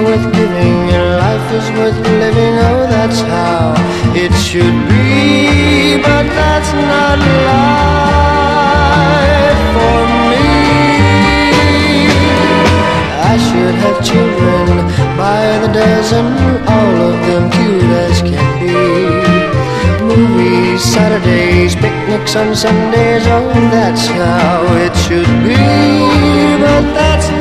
worth giving, your life is worth living. Oh, that's how it should be, but that's not life for me. I should have children by the dozen, all of them cute as can be. Movies, Saturdays, picnics on Sundays, oh, that's how it should be, but that's